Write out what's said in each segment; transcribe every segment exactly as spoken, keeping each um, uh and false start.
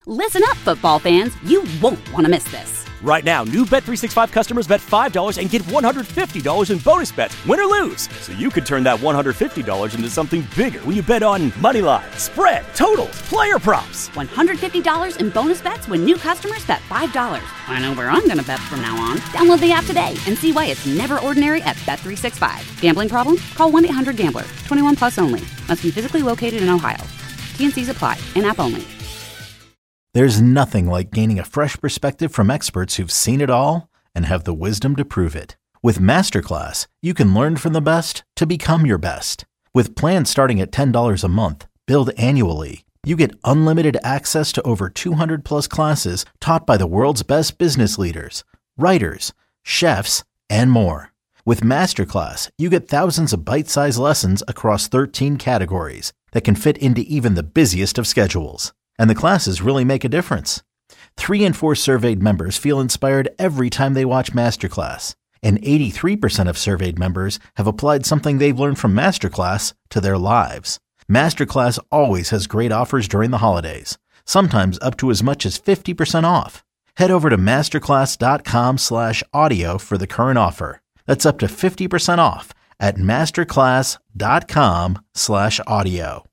Listen up, football fans. You won't want to miss this. Right now, new Bet three sixty-five customers bet five dollars and get one hundred fifty dollars in bonus bets, win or lose. So you could turn that one hundred fifty dollars into something bigger when you bet on money line, spread, totals, player props. one hundred fifty dollars in bonus bets when new customers bet five dollars. I know where I'm going to bet from now on. Download the app today and see why it's never ordinary at Bet three sixty-five. Gambling problem? Call one eight hundred gambler. twenty-one plus only. Must be physically located in Ohio. T N Cs apply. In-app only. There's nothing like gaining a fresh perspective from experts who've seen it all and have the wisdom to prove it. With Masterclass, you can learn from the best to become your best. With plans starting at ten dollars a month, billed annually, you get unlimited access to over two hundred plus classes taught by the world's best business leaders, writers, chefs, and more. With Masterclass, you get thousands of bite-sized lessons across thirteen categories that can fit into even the busiest of schedules. And the classes really make a difference. Three in four surveyed members feel inspired every time they watch Masterclass. And eighty-three percent of surveyed members have applied something they've learned from Masterclass to their lives. Masterclass always has great offers during the holidays, sometimes up to as much as fifty percent off. Head over to masterclass.com slash audio for the current offer. That's up to fifty percent off at masterclass.com slash audio.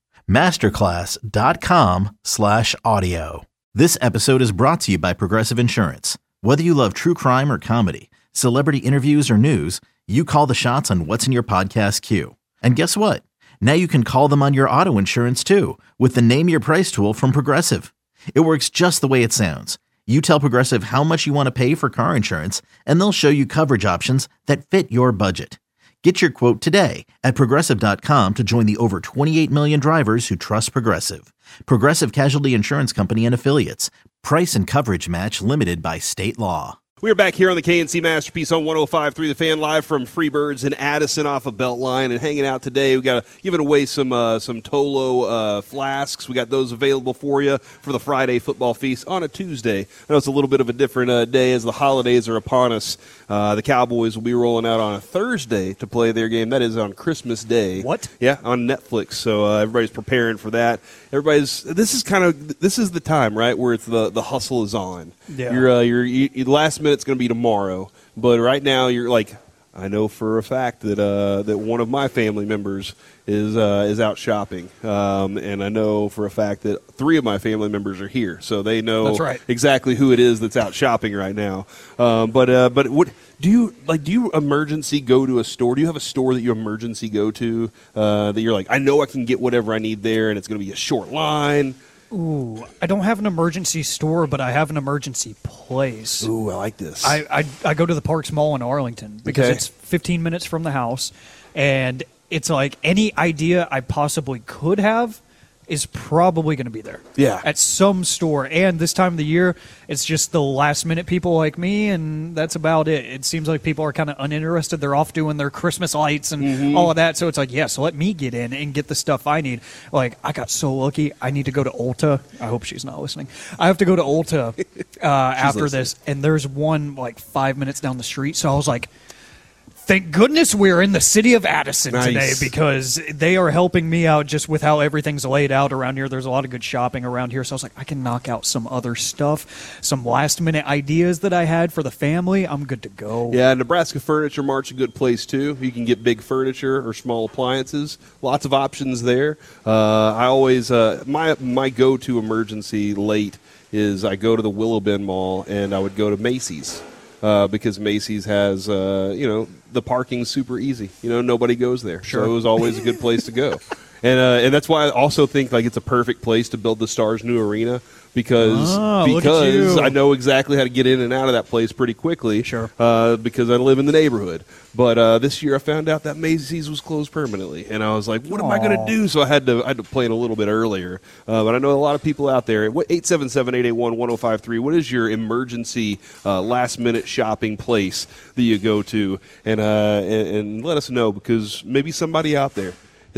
masterclass.com slash audio. This episode is brought to you by Progressive Insurance. Whether you love true crime or comedy, celebrity interviews or news, you call the shots on what's in your podcast queue. And guess what? Now you can call them on your auto insurance too with the Name Your Price tool from Progressive. It works just the way it sounds. You tell Progressive how much you want to pay for car insurance, and they'll show you coverage options that fit your budget. Get your quote today at Progressive dot com to join the over twenty-eight million drivers who trust Progressive. Progressive Casualty Insurance Company and Affiliates. Price and coverage match limited by state law. We're back here on the K N C Masterpiece on one oh five point three The Fan, live from Freebirds in Addison off of Beltline, and hanging out today. We got giving away some uh, some Tolo uh, flasks. We got those available for you for the Friday football feast on a Tuesday. I know it's a little bit of a different uh, day as the holidays are upon us. Uh, the Cowboys will be rolling out on a Thursday to play their game. That is on Christmas Day. What? Yeah, on Netflix. So uh, everybody's preparing for that. Everybody's. This is kind of this is the time, right, where it's the the hustle is on. Yeah. You're uh, you're you, last minute. It's going to be tomorrow, but right now you're like, I know for a fact that uh, that one of my family members is uh, is out shopping, um, and I know for a fact that three of my family members are here, so they know That's right. exactly who it is that's out shopping right now. Um, but uh, but what do you like? Do you emergency go to a store? Do you have a store that you emergency go to uh, that you're like, I know I can get whatever I need there, and it's going to be a short line? Ooh, I don't have an emergency store, but I have an emergency place. Ooh, I like this. I, I, I go to the Parks Mall in Arlington because Okay. it's fifteen minutes from the house, and it's like any idea I possibly could have is probably going to be there. Yeah. At some store. And this time of the year, it's just the last-minute people like me, and that's about it. It seems like people are kind of uninterested. They're off doing their Christmas lights and Mm-hmm. all of that. So it's like, yeah, so let me get in and get the stuff I need. Like, I got so lucky. I need to go to Ulta. I hope she's not listening. I have to go to Ulta uh, after listening. this, and there's one, like, five minutes down the street. So I was like, thank goodness we're in the city of Addison Nice. today, because they are helping me out just with how everything's laid out around here. There's a lot of good shopping around here, so I was like, I can knock out some other stuff, some last-minute ideas that I had for the family. I'm good to go. Yeah, Nebraska Furniture Mart's a good place, too. You can get big furniture or small appliances. Lots of options there. Uh, I always, uh, my my go-to emergency late is I go to the Willow Bend Mall, and I would go to Macy's. Uh, because Macy's has, uh, you know, the parking's super easy. You know, nobody goes there. Sure. So it was always a good place to go. And uh, and that's why I also think like it's a perfect place to build the Stars' new arena, because Oh, look at because you. I know exactly how to get in and out of that place pretty quickly. Sure. Uh, because I live in the neighborhood. But uh, this year I found out that Macy's was closed permanently, and I was like, "What am I going Aw. to do?" So I had to I had to plan a little bit earlier. Uh, but I know a lot of people out there. What eight seven seven, eight eight one, one oh five three. What is your emergency uh, last minute shopping place that you go to, and uh, and, and let us know, because maybe somebody out there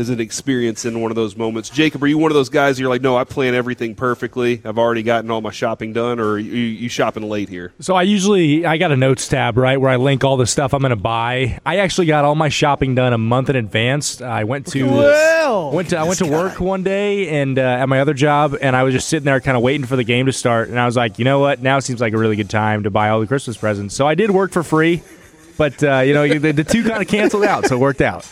is an experience in one of those moments. Jacob, are you one of those guys you're like, no, I plan everything perfectly. I've already gotten all my shopping done, or are you, you shopping late here? So I usually, I got a notes tab, right, where I link all the stuff I'm going to buy. I actually got all my shopping done a month in advance. I went to, well, went to I went to work one day and uh, at my other job, and I was just sitting there kind of waiting for the game to start, and I was like, you know what, now seems like a really good time to buy all the Christmas presents. So I did work for free, but, uh, you know, the, the two kind of canceled out, so it worked out.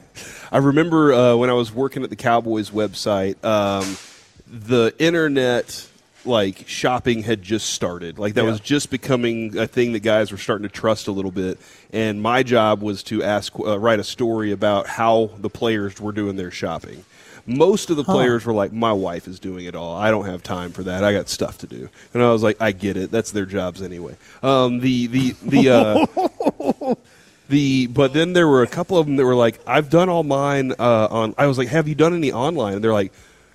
I remember uh, when I was working at the Cowboys website, um, the internet, like, shopping had just started. Like, that yeah. was just becoming a thing that guys were starting to trust a little bit. And my job was to ask, uh, write a story about how the players were doing their shopping. Most of the players huh. were like, my wife is doing it all. I don't have time for that. I got stuff to do. And I was like, I get it. That's their jobs anyway. Um, the, the, the, uh, The but then there were a couple of them that were like, I've done all mine uh, on. I was like, have you done any online? And they're like,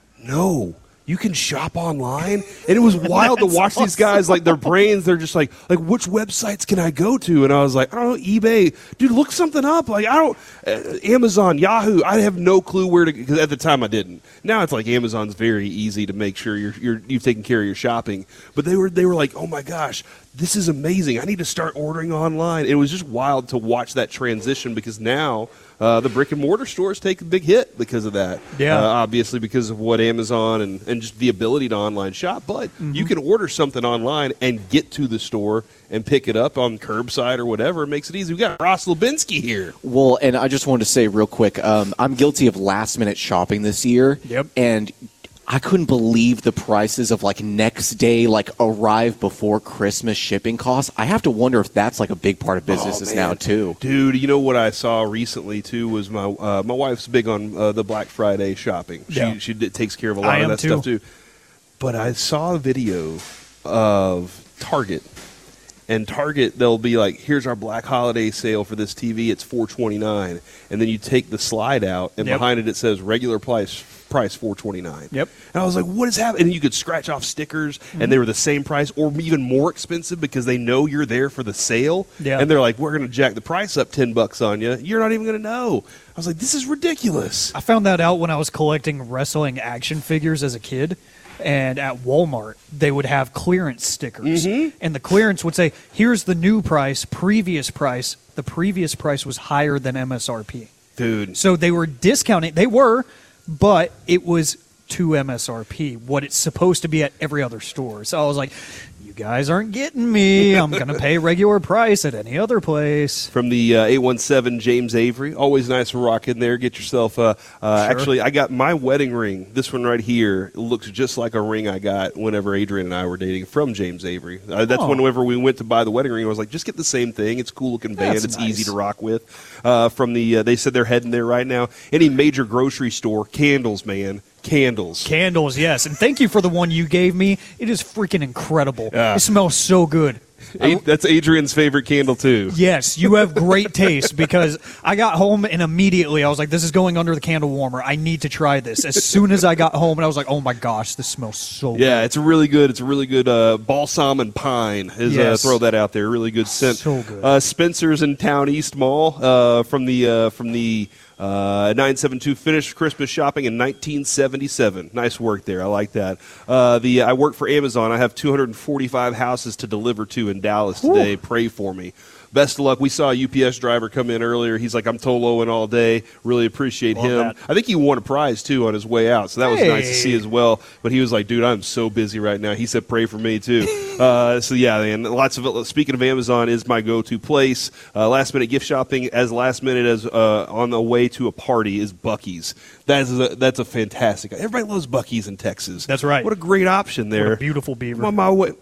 no, you can shop online. And it was wild to watch awesome. These guys, like their brains. They're just like, like which websites can I go to? And I was like, I don't know, eBay, dude, look something up. Like I don't, uh, Amazon, Yahoo. I have no clue where to. Because at the time I didn't. Now it's like Amazon's very easy to make sure you're, you're you've taken care of your shopping. But they were they were like, oh my gosh. This is amazing. I need to start ordering online. It was just wild to watch that transition because now uh, the brick-and-mortar stores take a big hit because of that. Yeah. Uh, obviously because of what Amazon and, and just the ability to online shop. But mm-hmm. you can order something online and get to the store and pick it up on curbside or whatever. It makes it easy. We got Ross Lubinsky here. Well, and I just wanted to say real quick, um, I'm guilty of last-minute shopping this year. Yep. And I couldn't believe the prices of like next day, like arrive before Christmas shipping costs. I have to wonder if that's like a big part of businesses oh, now too. Dude, you know what I saw recently too was my uh, my wife's big on uh, the Black Friday shopping. She yeah. she did, takes care of a lot I of am that too. stuff too. But I saw a video of Target. And Target, they'll be like, here's our Black Holiday sale for this T V. It's four twenty-nine. And then you take the slide out, and yep. behind it, it says regular price price four twenty-nine. Yep. And I was like, what is happening? And you could scratch off stickers, mm-hmm. and they were the same price or even more expensive because they know you're there for the sale. Yeah. And they're like, we're going to jack the price up ten bucks on you. You're not even going to know. I was like, this is ridiculous. I found that out when I was collecting wrestling action figures as a kid. And at Walmart, they would have clearance stickers. Mm-hmm. And the clearance would say, here's the new price, previous price. The previous price was higher than M S R P. Dude. So they were discounting. They were, but it was to M S R P, what it's supposed to be at every other store. So I was like, you guys aren't getting me. I'm going to pay regular price at any other place. From the uh, eight one seven, James Avery. Always nice to rock in there. Get yourself, uh, uh, Sure. actually, I got my wedding ring. This one right here looks just like a ring I got whenever Adrian and I were dating from James Avery. Uh, that's Oh. whenever we went to buy the wedding ring. I was like, just get the same thing. It's a cool-looking band. That's It's nice. easy to rock with. Uh, from the, uh, they said they're heading there right now. Any major grocery store, candles, man. Candles. Candles, yes. And thank you for the one you gave me. It is freaking incredible. Yeah. It smells so good. A- that's Adrian's favorite candle, too. Yes, you have great taste because I got home and immediately I was like, this is going under the candle warmer. I need to try this. As soon as I got home, and I was like, oh my gosh, this smells so Yeah, good. it's a really good. It's a really good uh, balsam and pine. Is Yes. uh, throw that out there. Really good scent. So good. Uh, Spencer's in Town East Mall uh, from the uh, from the uh, nine seven two finished Christmas shopping in nineteen seventy-seven. Nice work there. I like that. Uh, the I work for Amazon. I have two hundred forty-five houses to deliver to in Dallas today. Pray for me. Best of luck. We saw a U P S driver come in earlier. He's like, I'm Toloing all day. Really appreciate Love him. that. I think he won a prize, too, on his way out, so that was nice to Hey. see as well. But he was like, dude, I'm so busy right now. He said, pray for me, too. uh, so, yeah, man, lots of it. Speaking of Amazon, is my go-to place. Uh, last-minute gift shopping, as last-minute as uh, on the way to a party, is Buc-ee's. That is a, that's a fantastic. Everybody loves Buc-ee's in Texas. That's right. What a great option there. What a beautiful beaver. I'm on my way.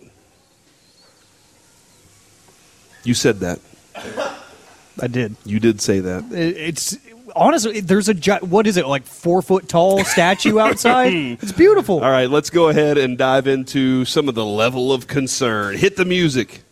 You said that. I did. You did say that. It- It's honestly, there's a gi- what is it, like four foot tall statue outside? It's beautiful. All right, let's go ahead and dive into some of the level of concern. Hit the music.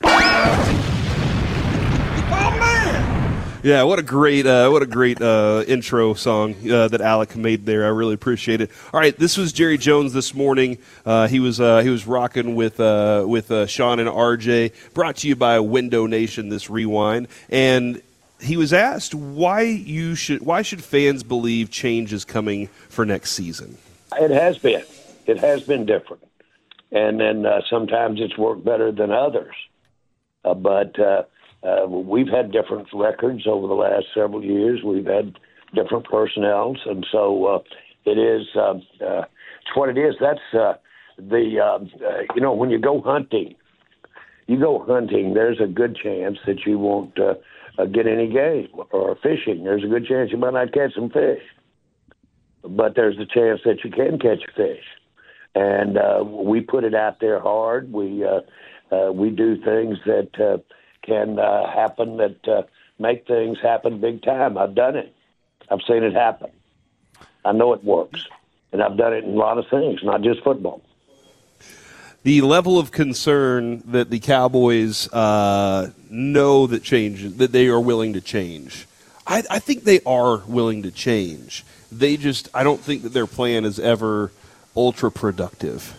Yeah, what a great, uh, what a great uh, intro song uh, that Alec made there. I really appreciate it. All right, this was Jerry Jones this morning. Uh, he was uh, he was rocking with uh, with uh, Sean and R J. Brought to you by Window Nation. This rewind, and he was asked why you should why should fans believe change is coming for next season. It has been. It has been different. And then uh, sometimes it's worked better than others. Uh, but uh, uh, we've had different records over the last several years. We've had different personnels. And so uh, it is, uh, uh, it's what it is. That's uh, the, uh, uh, you know, when you go hunting, you go hunting, there's a good chance that you won't uh, uh, get any game, or fishing. There's a good chance you might not catch some fish. But there's a chance that you can catch a fish. And uh, we put it out there hard. We uh, uh, we do things that uh, can uh, happen, that uh, make things happen big time. I've done it. I've seen it happen. I know it works. And I've done it in a lot of things, not just football. The level of concern that the Cowboys uh, know that change, that they are willing to change. I, I think they are willing to change. They just, I don't think that their plan is ever ultra productive.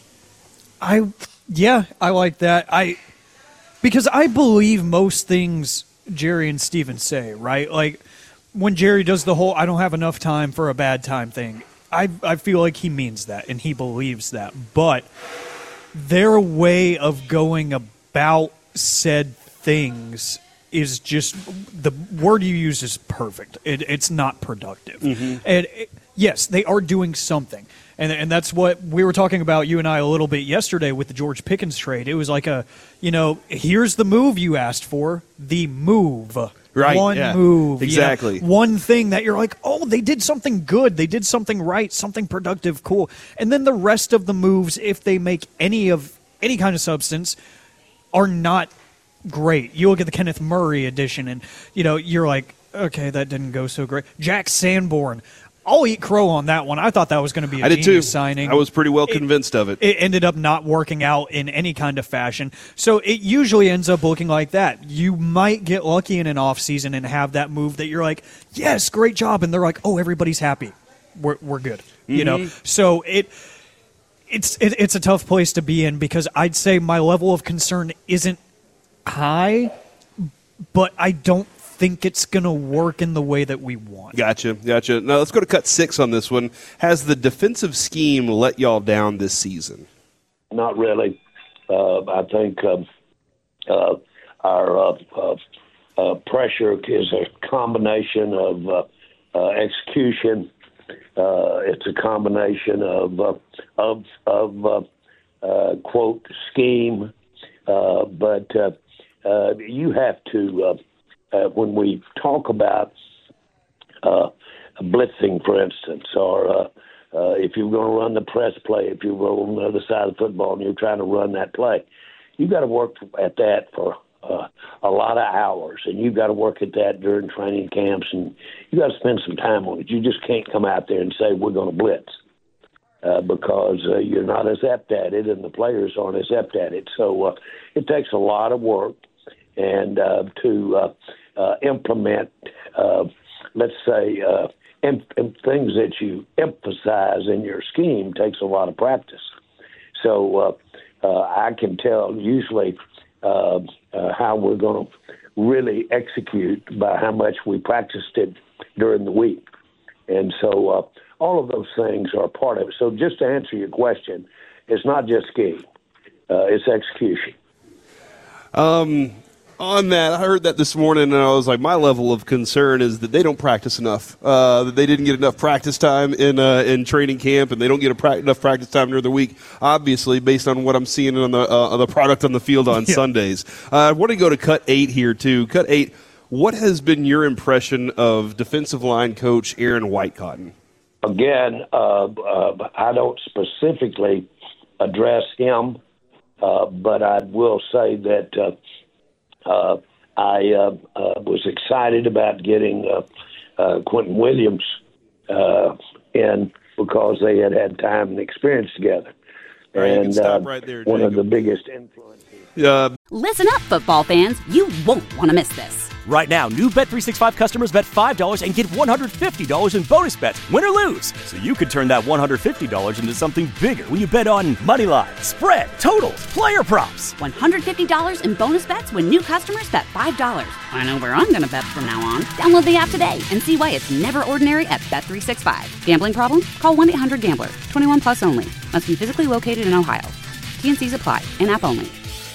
I, yeah, I like that. I, because I believe most things Jerry and Steven say, right? Like when Jerry does the whole, I don't have enough time for a bad time thing. I, I feel like he means that and he believes that, but their way of going about said things is just, the word you use is perfect. It, it's not productive. Mm-hmm. And it, yes, they are doing something. And and that's what we were talking about, you and I, a little bit yesterday with the George Pickens trade. It was like a, you know, here's the move you asked for, the move. Right. One yeah. move. Exactly. You know, one thing that you're like, oh, they did something good. They did something right, something productive, cool. And then the rest of the moves, if they make any of any kind of substance, are not great. You look at the Kenneth Murray edition, and you know you're like, okay, that didn't go so great. Jack Sanborn, I'll eat crow on that one. I thought that was going to be a I did genius too. signing. I was pretty well convinced it, of it. It ended up not working out in any kind of fashion. So it usually ends up looking like that. You might get lucky in an offseason and have that move that you're like, yes, great job, and they're like, oh, everybody's happy. We're we're good. Mm-hmm. You know. So it. It's it, it's a tough place to be in because I'd say my level of concern isn't high, but I don't think it's going to work in the way that we want. Gotcha, gotcha. Now let's go to cut six on this one. Has the defensive scheme let y'all down this season? Not really. Uh, I think um, uh, our uh, uh, uh, pressure is a combination of uh, uh, execution. Uh, it's a combination of uh, of of uh, uh, quote scheme, uh, but uh, uh, you have to uh, uh, when we talk about uh, blitzing, for instance, or uh, uh, if you're going to run the press play, if you're on the other side of the football and you're trying to run that play, you've got to work at that for Uh, a lot of hours, and you've got to work at that during training camps, and you got to spend some time on it. You just can't come out there and say we're going to blitz uh, because uh, you're not as apt at it, and the players aren't as apt at it. So uh, it takes a lot of work, and uh, to uh, uh, implement, uh, let's say, uh, em- em- things that you emphasize in your scheme takes a lot of practice. So uh, uh, I can tell usually. Uh, uh, how we're going to really execute by how much we practiced it during the week. And so uh, all of those things are part of it. So just to answer your question, it's not just scheme. Uh, it's execution. Um, on that, I heard that this morning, and I was like, my level of concern is that they don't practice enough. Uh, that they didn't get enough practice time in uh, in training camp, and they don't get a pra- enough practice time during the week. Obviously, based on what I'm seeing on the uh, on the product on the field on yeah. Sundays. Uh, I want to go to cut eight here too. Cut eight. What has been your impression of defensive line coach Aaron Whitecotton? Again, uh, uh, I don't specifically address him, uh, but I will say that. Uh, Uh, I uh, uh, was excited about getting uh, uh, Quentin Williams uh, in because they had had time and experience together. Right, and you can stop uh, right there, one Jacob. of the biggest influences. Uh, Listen up, football fans. You won't want to miss this. Right now, new Bet three sixty-five customers bet five dollars and get one hundred fifty dollars in bonus bets, win or lose. So you could turn that one hundred fifty dollars into something bigger when you bet on money line, spread, totals, player props. one hundred fifty dollars in bonus bets when new customers bet five dollars. I know where I'm going to bet from now on. Download the app today and see why it's never ordinary at Bet three sixty-five. Gambling problem? Call one eight hundred gambler. twenty-one plus only. Must be physically located in Ohio. T N Cs apply. In-app only.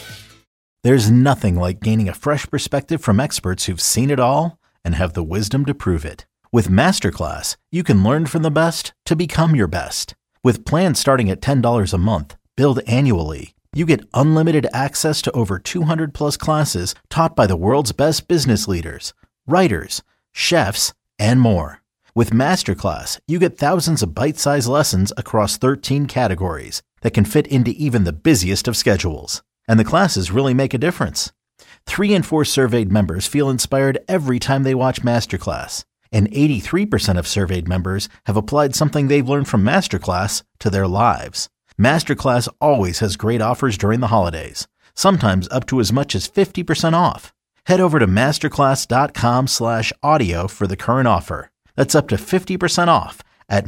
There's nothing like gaining a fresh perspective from experts who've seen it all and have the wisdom to prove it. With Masterclass, you can learn from the best to become your best. With plans starting at ten dollars a month, billed annually, you get unlimited access to over two hundred plus classes taught by the world's best business leaders, writers, chefs, and more. With Masterclass, you get thousands of bite-sized lessons across thirteen categories that can fit into even the busiest of schedules. And the classes really make a difference. Three in four surveyed members feel inspired every time they watch Masterclass. And eighty-three percent of surveyed members have applied something they've learned from Masterclass to their lives. Masterclass always has great offers during the holidays, sometimes up to as much as fifty percent off. Head over to masterclass.com slash audio for the current offer. That's up to fifty percent off at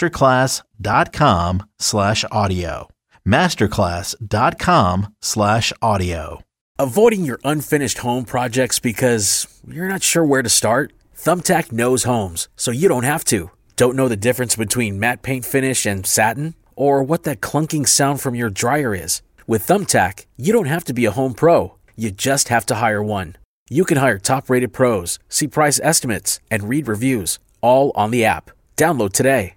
masterclass.com slash audio. masterclass.com slash audio. Avoiding your unfinished home projects because you're not sure where to start? Thumbtack knows homes, so you don't have to. Don't know the difference between matte paint finish and satin? Or what that clunking sound from your dryer is? With Thumbtack, you don't have to be a home pro. You just have to hire one. You can hire top-rated pros, see price estimates, and read reviews, all on the app. Download today.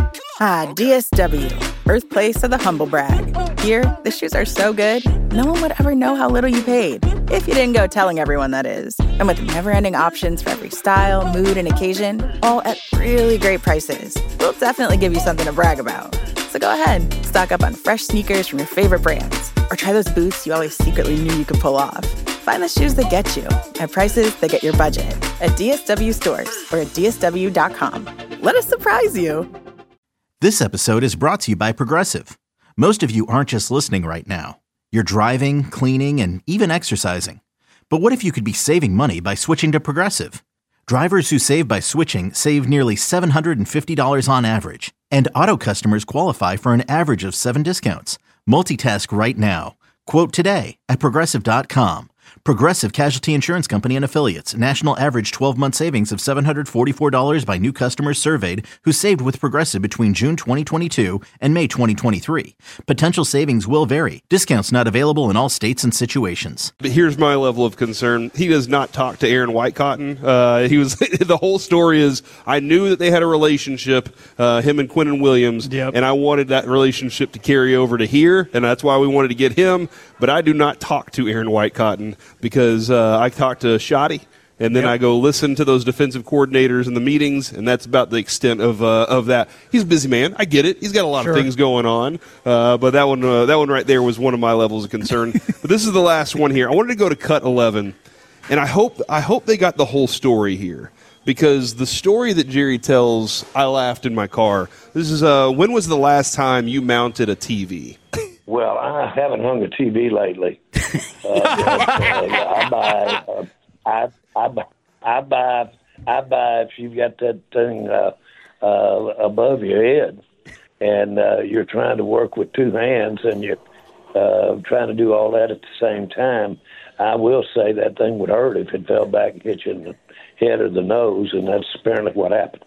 Ah, D S W, birthplace of the humble brag. Here, the shoes are so good, no one would ever know how little you paid. If you didn't go telling everyone, that is. And with never-ending options for every style, mood, and occasion, all at really great prices, we'll definitely give you something to brag about. So go ahead, stock up on fresh sneakers from your favorite brands, or try those boots you always secretly knew you could pull off. Find the shoes that get you at prices that get your budget at D S W stores or at D S W dot com. Let us surprise you. This episode is brought to you by Progressive. Most of you aren't just listening right now. You're driving, cleaning, and even exercising. But what if you could be saving money by switching to Progressive? Drivers who save by switching save nearly seven hundred fifty dollars on average. And auto customers qualify for an average of seven discounts. Multitask right now. Quote today at Progressive dot com. Progressive Casualty Insurance Company and Affiliates. National average twelve-month savings of seven hundred forty-four dollars by new customers surveyed who saved with Progressive between June twenty twenty-two and May twenty twenty-three. Potential savings will vary. Discounts not available in all states and situations. But here's my level of concern. He does not talk to Aaron Whitecotton. Uh, he was the whole story is I knew that they had a relationship, uh, him and Quinnen Williams, yep. and I wanted that relationship to carry over to here, and that's why we wanted to get him. But I do not talk to Aaron Whitecotton because uh, I talk to Shoddy, and then yep. I go listen to those defensive coordinators in the meetings, and that's about the extent of uh, of that. He's a busy man. I get it. He's got a lot sure. of things going on, uh, but that one uh, that one right there was one of my levels of concern. But this is the last one here. I wanted to go to cut eleven, and I hope I hope they got the whole story here. Because the story that Jerry tells, I laughed in my car. This is uh, when was the last time you mounted a T V? Well, I haven't hung a T V lately. Uh, but, uh, I buy, uh, I, I buy, I buy, I buy. If you've got that thing uh, uh, above your head, and uh, you're trying to work with two hands, and you're uh, trying to do all that at the same time, I will say that thing would hurt if it fell back and hit you in the head or the nose, and that's apparently what happened.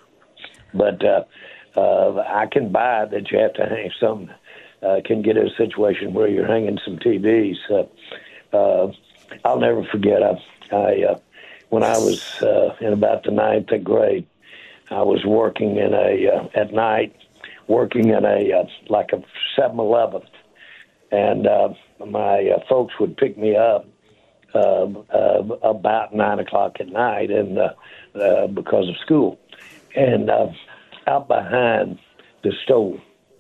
But uh, uh, I can buy that you have to hang something. Uh, can get in a situation where you're hanging some T Vs. Uh, uh, I'll never forget. I, I uh, when I was uh, in about the ninth grade, I was working in a uh, at night, working in a uh, like a seven eleven, and uh, my uh, folks would pick me up uh, uh, about nine o'clock at night, and uh, uh, because of school, and uh, out behind the store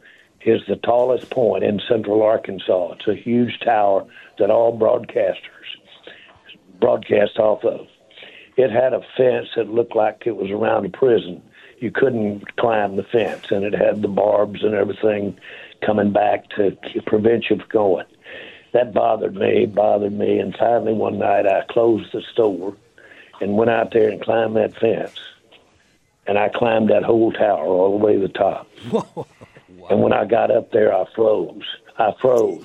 is the tallest point in central Arkansas. It's a huge tower that all broadcasters broadcast off of. It had a fence that looked like it was around a prison. You couldn't climb the fence, and it had the barbs and everything coming back to prevent you from going. That bothered me, bothered me, and finally one night I closed the store, and went out there and climbed that fence. And I climbed that whole tower all the way to the top. Whoa. And when I got up there, I froze. I froze.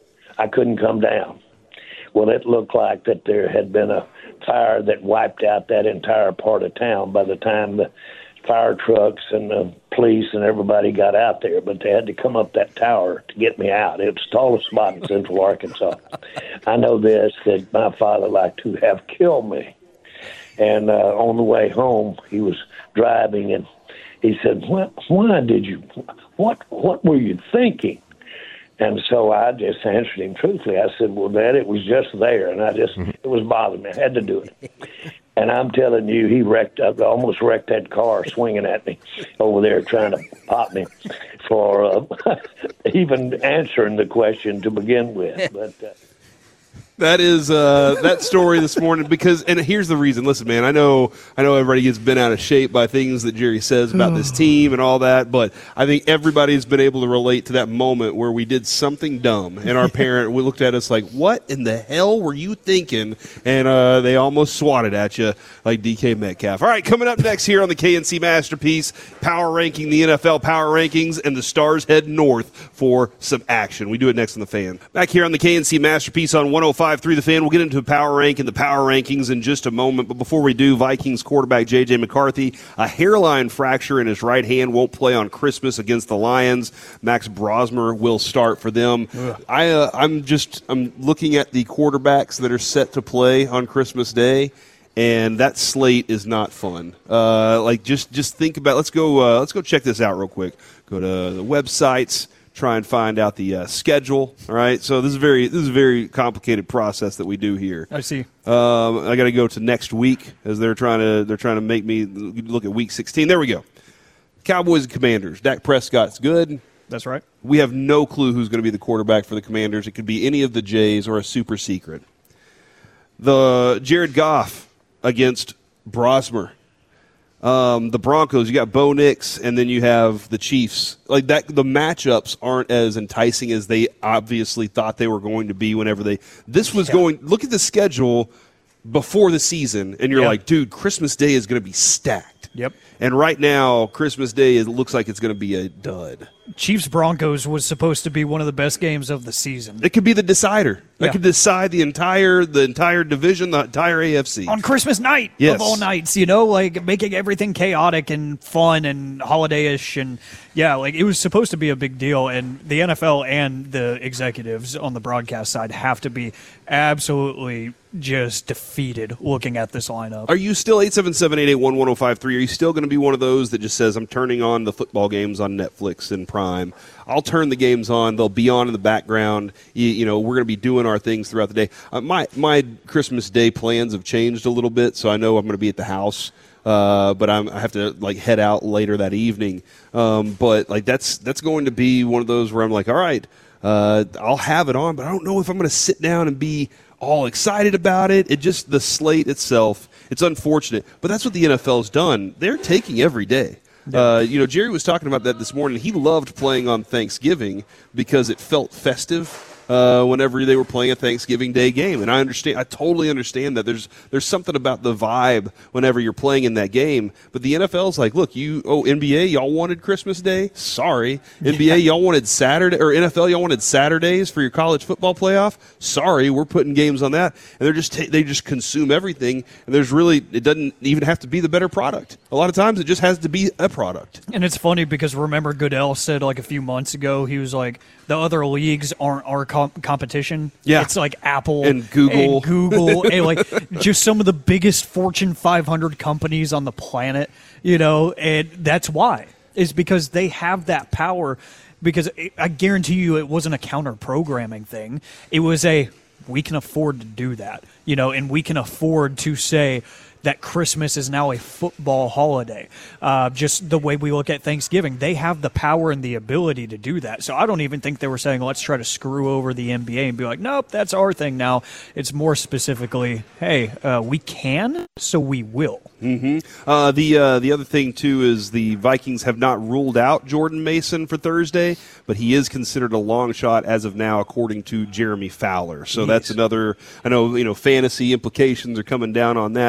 I couldn't come down. Well, it looked like that there had been a fire that wiped out that entire part of town by the time the fire trucks and the police and everybody got out there. But they had to come up that tower to get me out. It was the tallest spot in Central Arkansas. I know this, that my father liked to have killed me. And uh, on the way home, he was driving, and he said, "Why, why did you, what, what were you thinking?" And so I just answered him truthfully. I said, "Well, Dad, it was just there, and I just, it was bothering me. I had to do it." And I'm telling you, he wrecked, I almost wrecked that car swinging at me over there trying to pop me for uh, even answering the question to begin with. But uh, That is uh, that story this morning because, and here's the reason. Listen, man, I know, I know everybody gets bent out of shape by things that Jerry says about this team and all that, but I think everybody's been able to relate to that moment where we did something dumb, and our parent we looked at us like, "What in the hell were you thinking?" And uh, they almost swatted at you like D K Metcalf. All right, coming up next here on the K N C Masterpiece, power ranking the N F L power rankings, and the Stars head north for some action. We do it next on the Fan. Back here on the K N C Masterpiece on one oh five. Through the Fan. We'll get into power rank and the power rankings in just a moment, but before we do, Vikings quarterback J J McCarthy, a hairline fracture in his right hand, won't play on Christmas against the Lions. Max Brosmer will start for them. Ugh. I, uh, I'm just I'm looking at the quarterbacks that are set to play on Christmas Day, and that slate is not fun. Uh, like just just think about. Let's go. Uh, let's go check this out real quick. Go to the websites. Try and find out the uh, schedule. All right, so this is very this is a very complicated process that we do here. I see. Um, I got to go to next week as they're trying to they're trying to make me look at week sixteen. There we go. Cowboys and Commanders. Dak Prescott's good. That's right. We have no clue who's going to be the quarterback for the Commanders. It could be any of the Jays or a super secret. The Jared Goff against Brosmer. Um, the Broncos, you got Bo Nix, and then you have the Chiefs. Like that, the matchups aren't as enticing as they obviously thought they were going to be. Whenever they, this was yeah. going. Look at the schedule before the season, and you're yep. like, dude, Christmas Day is going to be stacked. Yep. And right now, Christmas Day it looks like it's going to be a dud. Chiefs Broncos was supposed to be one of the best games of the season. It could be the decider. Yeah. It could decide the entire the entire division, the entire A F C on Christmas night yes. of all nights. You know, like making everything chaotic and fun and holiday-ish, and yeah, like it was supposed to be a big deal. And the N F L and the executives on the broadcast side have to be absolutely just defeated looking at this lineup. Are you still eight seven seven, eight eight one, one oh five three? Are you still going to be one of those that just says, I'm turning on the football games on Netflix and Prime? I'll turn the games on. They'll be on in the background. You, you know, we're going to be doing our things throughout the day. Uh, my my Christmas Day plans have changed a little bit, so I know I'm going to be at the house. Uh, but I'm, I have to like head out later that evening. Um, but like that's that's going to be one of those where I'm like, all right, uh, I'll have it on, but I don't know if I'm going to sit down and be all excited about it. It just the slate itself. It's unfortunate, but that's what the N F L's done. They're taking every day. Uh, you know, Jerry was talking about that this morning. He loved playing on Thanksgiving because it felt festive. Uh, whenever they were playing a Thanksgiving Day game, and I understand, I totally understand that. There's there's something about the vibe whenever you're playing in that game. But the N F L's like, look, you, oh N B A, y'all wanted Christmas Day. Sorry, N B A, y'all wanted Saturday, or N F L, y'all wanted Saturdays for your college football playoff. Sorry, we're putting games on that, and they're just ta- they just consume everything. And there's really it doesn't even have to be the better product. A lot of times, it just has to be a product. And it's funny because remember Goodell said like a few months ago, he was like, the other leagues aren't our com- competition. Yeah. It's like Apple and Google. And Google and like just some of the biggest Fortune five hundred companies on the planet, you know, and that's why. Is because they have that power because it, I guarantee you it wasn't a counter-programming thing. It was a, we can afford to do that, you know, and we can afford to say that Christmas is now a football holiday. Uh, just the way we look at Thanksgiving, they have the power and the ability to do that. So I don't even think they were saying, let's try to screw over the N B A and be like, nope, that's our thing now. It's more specifically, hey, uh, we can, so we will. Mm-hmm. Uh, the uh, the other thing, too, is the Vikings have not ruled out Jordan Mason for Thursday, but he is considered a long shot as of now, according to Jeremy Fowler. So Jeez. That's another, I know, you know, fantasy implications are coming down on that, so keep an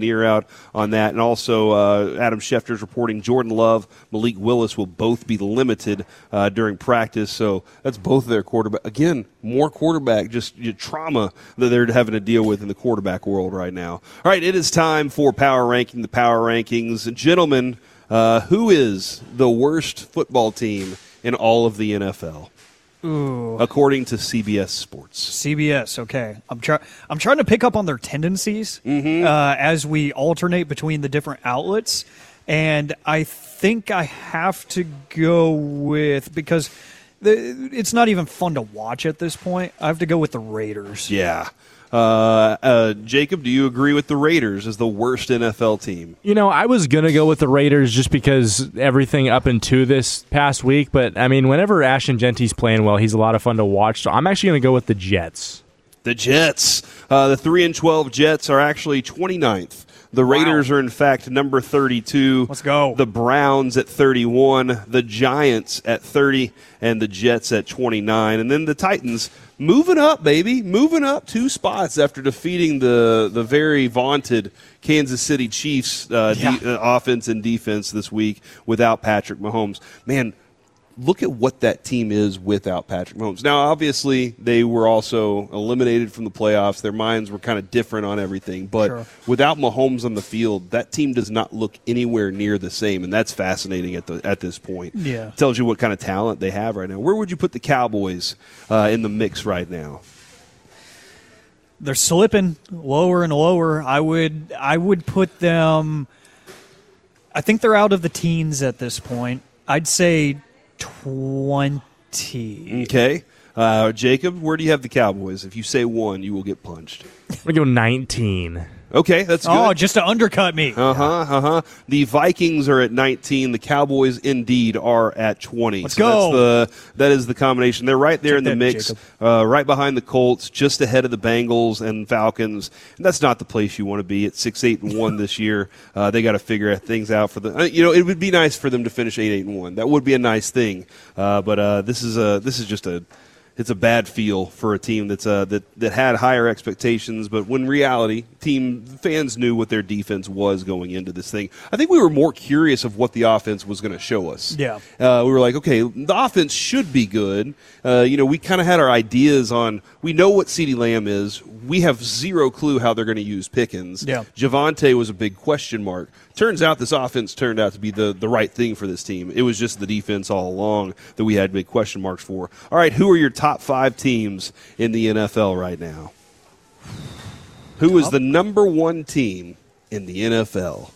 an ear out on that. And also, uh, Adam Schefter's reporting Jordan Love, Malik Willis will both be limited uh, during practice. So that's both of their quarterback. Again, more quarterback, just you know, trauma that they're having to deal with in the quarterback world right now. All right, it is time for Power Ranking, the Power Rankings. Gentlemen, uh, who is the worst football team in all of the N F L? Ooh. According to C B S Sports. C B S, okay. I'm trying. I'm trying to pick up on their tendencies mm-hmm. uh, as we alternate between the different outlets, and I think I have to go with because the, it's not even fun to watch at this point. I have to go with the Raiders. Yeah. Uh, uh, Jacob, do you agree with the Raiders as the worst N F L team? You know, I was going to go with the Raiders just because everything up into this past week. But, I mean, whenever Ashton Genty's playing well, he's a lot of fun to watch. So I'm actually going to go with the Jets. The Jets. Uh, the three and twelve Jets are actually twenty-ninth. The Raiders wow. are, in fact, number thirty-two. Let's go. The Browns at thirty-one. The Giants at thirty. And the Jets at twenty-nine. And then the Titans moving up, baby. Moving up two spots after defeating the, the very vaunted Kansas City Chiefs uh, yeah. de- uh, offense and defense this week without Patrick Mahomes. Man, look at what that team is without Patrick Mahomes. Now, obviously, they were also eliminated from the playoffs. Their minds were kind of different on everything. But sure. without Mahomes on the field, that team does not look anywhere near the same, and that's fascinating at the at this point. Yeah. It tells you what kind of talent they have right now. Where would you put the Cowboys uh, in the mix right now? They're slipping lower and lower. I would I would put them – I think they're out of the teens at this point. I'd say – twenty. Okay. Uh, Jacob, where do you have the Cowboys? If you say one, you will get punched. I'm going to go nineteen. Okay, that's good. Oh, just to undercut me. Uh-huh, uh-huh. The Vikings are at nineteen. The Cowboys, indeed, are at twenty. Let's so go. That's the, that is the combination. They're right there Check in the that, mix, uh, right behind the Colts, just ahead of the Bengals and Falcons. And that's not the place you want to be at six eight and one this year. Uh, they got to figure things out for the. Uh, you know, it would be nice for them to finish eight eight and one. That would be a nice thing. Uh, but uh, this is a this is just a. It's a bad feel for a team that's uh, that that had higher expectations, but when reality, team fans knew what their defense was going into this thing. I think we were more curious of what the offense was going to show us. Yeah, uh, we were like, okay, the offense should be good. Uh, you know, we kind of had our ideas on. We know what CeeDee Lamb is. We have zero clue how they're going to use Pickens. Yeah, Javonte was a big question mark. Turns out this offense turned out to be the, the right thing for this team. It was just the defense all along that we had big question marks for. All right, who are your top five teams in the N F L right now? Who is the number one team in the N F L?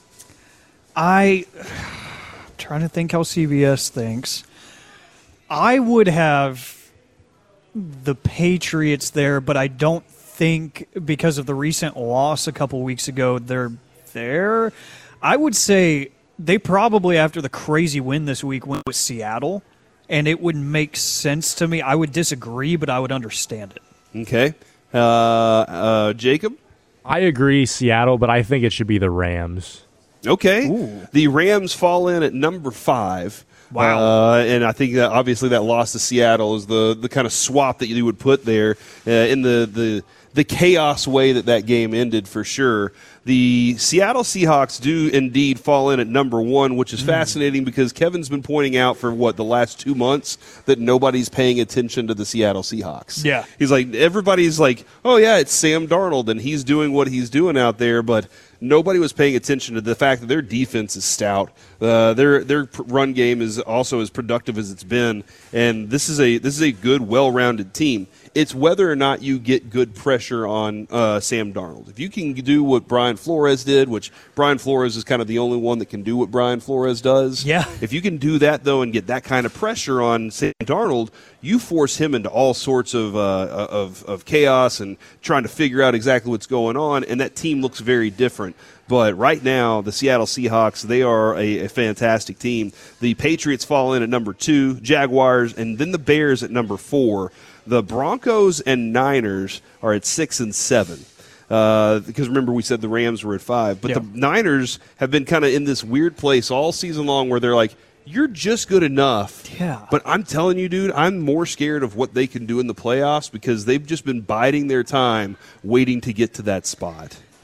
I, I'm trying to think how C B S thinks. I would have the Patriots there, but I don't think because of the recent loss a couple weeks ago, they're there. I would say they probably, after the crazy win this week, went with Seattle, and it would make sense to me. I would disagree, but I would understand it. Okay. Uh, uh, Jacob? I agree, Seattle, but I think it should be the Rams. Okay. Ooh. The Rams fall in at number five. Wow. Uh, and I think that obviously that loss to Seattle is the, the kind of swap that you would put there uh, in the, the, the chaos way that that game ended for sure. The Seattle Seahawks do indeed fall in at number one, which is mm. fascinating because Kevin's been pointing out for, what, the last two months that nobody's paying attention to the Seattle Seahawks. Yeah. He's like, everybody's like, oh, yeah, it's Sam Darnold, and he's doing what he's doing out there, but nobody was paying attention to the fact that their defense is stout. Uh, their their run game is also as productive as it's been, and this is a this is a good, well-rounded team. It's whether or not you get good pressure on uh, Sam Darnold. If you can do what Brian Flores did, which Brian Flores is kind of the only one that can do what Brian Flores does. Yeah. If you can do that, though, and get that kind of pressure on Sam Darnold, you force him into all sorts of, uh, of, of chaos and trying to figure out exactly what's going on, and that team looks very different. But right now, the Seattle Seahawks, they are a, a fantastic team. The Patriots fall in at number two, Jaguars, and then the Bears at number four. The Broncos and Niners are at six and seven. Uh, because remember, we said the Rams were at five. But yeah. the Niners have been kind of in this weird place all season long where they're like, you're just good enough. Yeah. But I'm telling you, dude, I'm more scared of what they can do in the playoffs because they've just been biding their time waiting to get to that spot.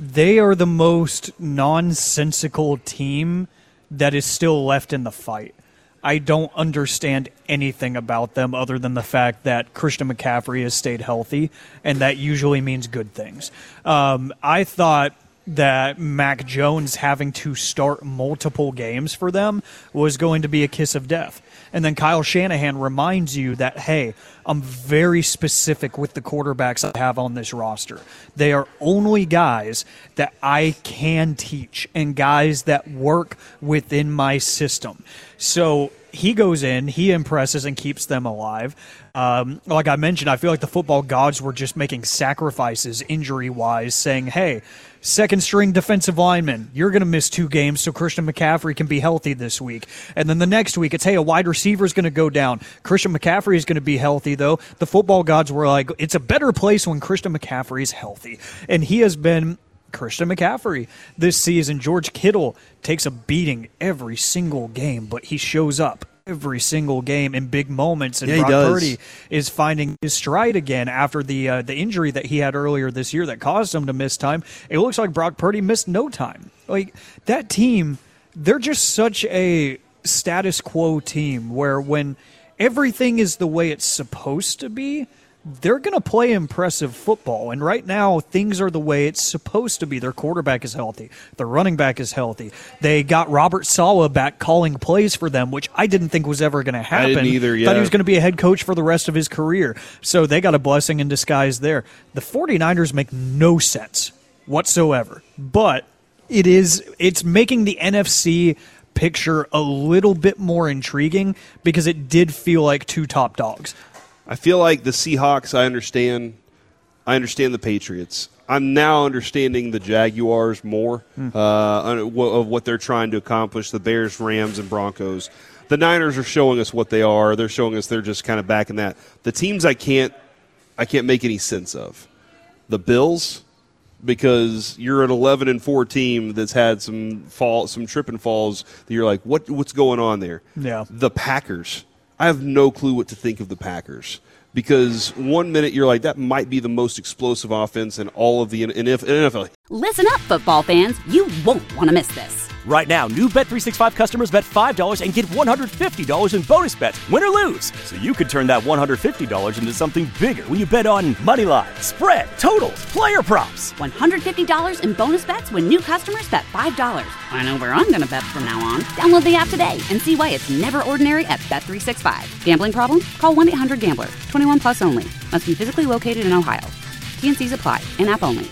they are the most nonsensical team that is still left in the fight. I don't understand anything about them other than the fact that Christian McCaffrey has stayed healthy, and that usually means good things. Um, I thought that Mac Jones having to start multiple games for them was going to be a kiss of death. And then Kyle Shanahan reminds you that, hey, I'm very specific with the quarterbacks I have on this roster. They are only guys that I can teach and guys that work within my system. So he goes in, he impresses and keeps them alive. Um, like I mentioned, I feel like the football gods were just making sacrifices injury-wise, saying, hey, second-string defensive lineman, you're going to miss two games so Christian McCaffrey can be healthy this week. And then the next week, it's, hey, a wide receiver is going to go down. Christian McCaffrey is going to be healthy, though. The football gods were like, it's a better place when Christian McCaffrey is healthy. And he has been Christian McCaffrey this season. George Kittle takes a beating every single game, but he shows up every single game in big moments, and yeah, Brock Purdy is finding his stride again after the uh, the injury that he had earlier this year that caused him to miss time. It looks like Brock Purdy missed no time. Like, that team, they're just such a status quo team where when everything is the way it's supposed to be, they're going to play impressive football. And right now, things are the way it's supposed to be. Their quarterback is healthy. Their running back is healthy. They got Robert Saleh back calling plays for them, which I didn't think was ever going to happen. I didn't either, yeah. Thought he was going to be a head coach for the rest of his career. So they got a blessing in disguise there. The 49ers make no sense whatsoever. But it is it's making the N F C picture a little bit more intriguing because it did feel like two top dogs. I feel like the Seahawks, I understand. I understand the Patriots. I'm now understanding the Jaguars more mm. uh, of what they're trying to accomplish, the Bears, Rams, and Broncos. The Niners are showing us what they are. They're showing us they're just kind of back in that. The teams I can't I can't make any sense of. The Bills, because you're an eleven and four team that's had some fall, some trip and falls that you're like, what what's going on there? Yeah. The Packers. I have no clue what to think of the Packers because one minute you're like, that might be the most explosive offense in all of the N F L. Listen up, football fans. You won't want to miss this. Right now, new Bet three sixty-five customers bet five dollars and get one hundred fifty dollars in bonus bets, win or lose. So you could turn that one hundred fifty dollars into something bigger when you bet on money line, spread, totals, player props. one hundred fifty dollars in bonus bets when new customers bet five dollars. I know where I'm going to bet from now on. Download the app today and see why it's never ordinary at Bet three sixty-five. Gambling problem? Call one eight hundred gambler. twenty-one plus only. Must be physically located in Ohio. T N Cs apply. In-app only.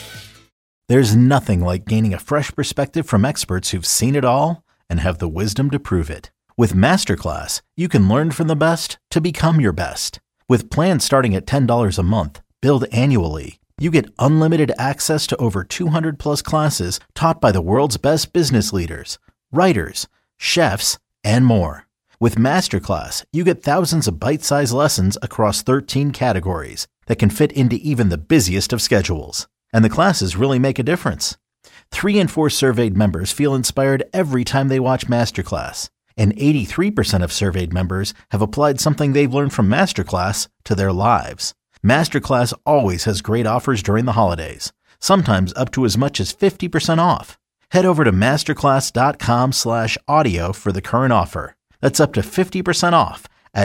There's nothing like gaining a fresh perspective from experts who've seen it all and have the wisdom to prove it. With Masterclass, you can learn from the best to become your best. With plans starting at ten dollars a month, billed annually, you get unlimited access to over two hundred plus classes taught by the world's best business leaders, writers, chefs, and more. With Masterclass, you get thousands of bite-sized lessons across thirteen categories that can fit into even the busiest of schedules. And the classes really make a difference. Three in four surveyed members feel inspired every time they watch Masterclass. And eighty-three percent of surveyed members have applied something they've learned from Masterclass to their lives. Masterclass always has great offers during the holidays, sometimes up to as much as fifty percent off. Head over to masterclass.com slash audio for the current offer. That's up to fifty percent off at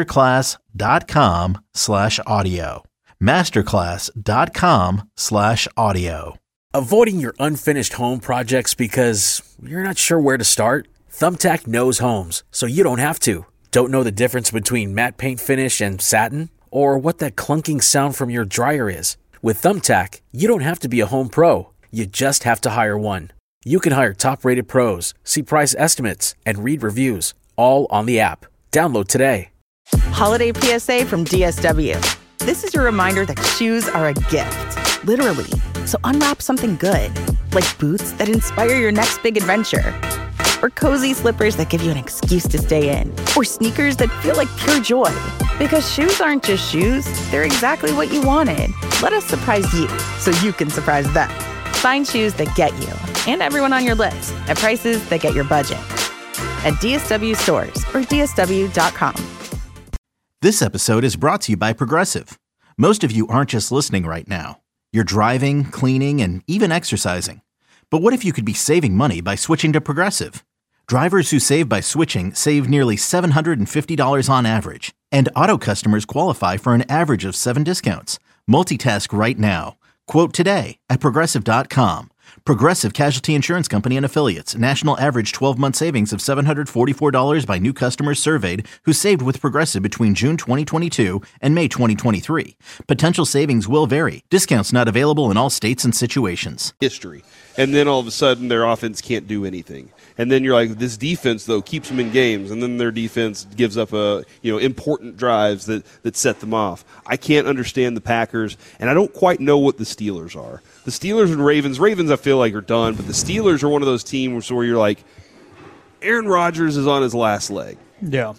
masterclass.com slash audio. masterclass.com slash audio. Avoiding your unfinished home projects because you're not sure where to start? Thumbtack knows homes, so you don't have to. Don't know the difference between matte paint finish and satin? Or what that clunking sound from your dryer is? With Thumbtack, you don't have to be a home pro. You just have to hire one. You can hire top-rated pros, see price estimates, and read reviews, all on the app. Download today. Holiday P S A from D S W. This is your reminder that shoes are a gift, literally. So unwrap something good, like boots that inspire your next big adventure, or cozy slippers that give you an excuse to stay in, or sneakers that feel like pure joy. Because shoes aren't just shoes, they're exactly what you wanted. Let us surprise you so you can surprise them. Find shoes that get you and everyone on your list at prices that get your budget. At D S W stores or D S W dot com. This episode is brought to you by Progressive. Most of you aren't just listening right now. You're driving, cleaning, and even exercising. But what if you could be saving money by switching to Progressive? Drivers who save by switching save nearly seven hundred fifty dollars on average, and auto customers qualify for an average of seven discounts. Multitask right now. Quote today at Progressive dot com. Progressive Casualty Insurance Company and Affiliates. National average twelve-month savings of seven hundred forty-four dollars by new customers surveyed who saved with Progressive between June twenty twenty-two and May twenty twenty-three. Potential savings will vary. Discounts not available in all states and situations. History. And then all of a sudden their offense can't do anything. And then you're like, this defense, though, keeps them in games. And then their defense gives up a, you know, important drives that, that set them off. I can't understand the Packers, and I don't quite know what the Steelers are. The Steelers and Ravens, Ravens I feel like are done, but the Steelers are one of those teams where you're like, Aaron Rodgers is on his last leg. Yeah.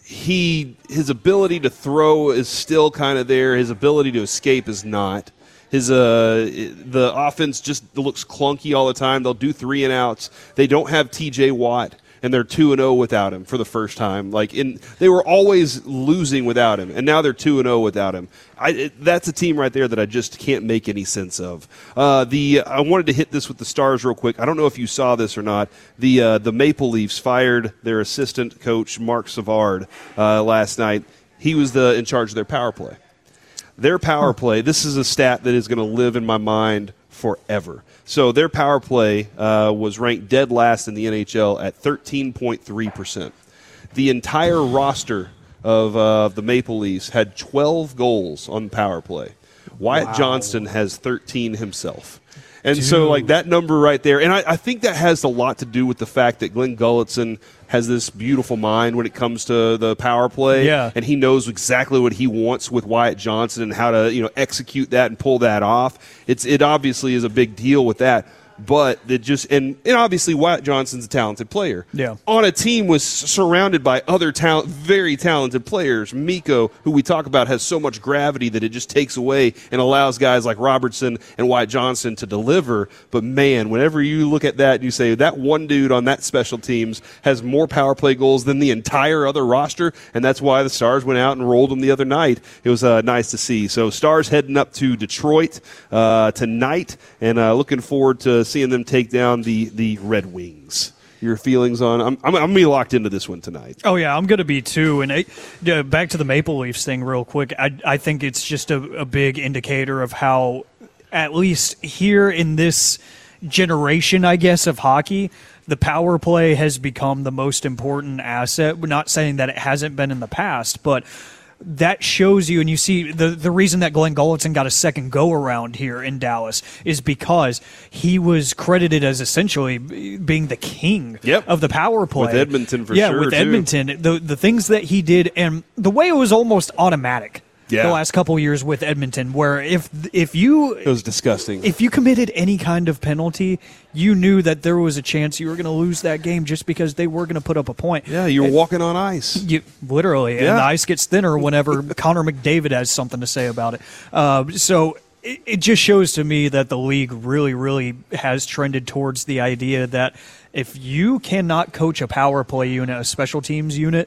He His ability to throw is still kind of there. His ability to escape is not. His uh, the offense just looks clunky all the time. They'll do three and outs. They don't have T J Watt, and they're two and zero without him for the first time. Like in, they were always losing without him, and now they're two and zero without him. I, it, that's a team right there that I just can't make any sense of. Uh, the I wanted to hit this with the Stars real quick. I don't know if you saw this or not. The uh, the Maple Leafs fired their assistant coach Mark Savard uh, last night. He was the in charge of their power play. Their power play, this is a stat that is going to live in my mind forever. So their power play uh, was ranked dead last in the N H L at thirteen point three percent. The entire roster of uh, the Maple Leafs had twelve goals on power play. Wyatt wow. Johnston has thirteen himself. And Dude. so, like, that number right there, and I, I think that has a lot to do with the fact that Glenn Gulletson has this beautiful mind when it comes to the power play. Yeah. And he knows exactly what he wants with Wyatt Johnston and how to, you know, execute that and pull that off. It's It obviously is a big deal with that. But it just and, and obviously Wyatt Johnston's a talented player. Yeah. On a team was surrounded by other talent, very talented players. Mikko, who we talk about, has so much gravity that it just takes away and allows guys like Robertson and Wyatt Johnston to deliver. But man, whenever you look at that and you say that one dude on that special teams has more power play goals than the entire other roster, and that's why the Stars went out and rolled them the other night. It was uh, nice to see. So Stars heading up to Detroit uh, tonight, and uh, looking forward to seeing them take down the, the Red Wings. Your feelings on I'm, I'm, I'm going to be locked into this one tonight. Oh, yeah, I'm going to be too. And it, uh, back to the Maple Leafs thing real quick, I, I think it's just a, a big indicator of how, at least here in this generation, I guess, of hockey, the power play has become the most important asset. We're not saying that it hasn't been in the past, but that shows you, and you see the, the reason that Glenn Gulletson got a second go-around here in Dallas is because he was credited as essentially being the king yep. of the power play. With Edmonton, for yeah, sure, with too. Edmonton. The, the things that he did, and the way it was almost automatic. Yeah. The last couple years with Edmonton, where if if you it was disgusting. If you committed any kind of penalty, you knew that there was a chance you were going to lose that game just because they were going to put up a point. Yeah, you're and, walking on ice. You literally, yeah. and the ice gets thinner whenever Connor McDavid has something to say about it. Uh, so it, it just shows to me that the league really, really has trended towards the idea that if you cannot coach a power play unit, a special teams unit,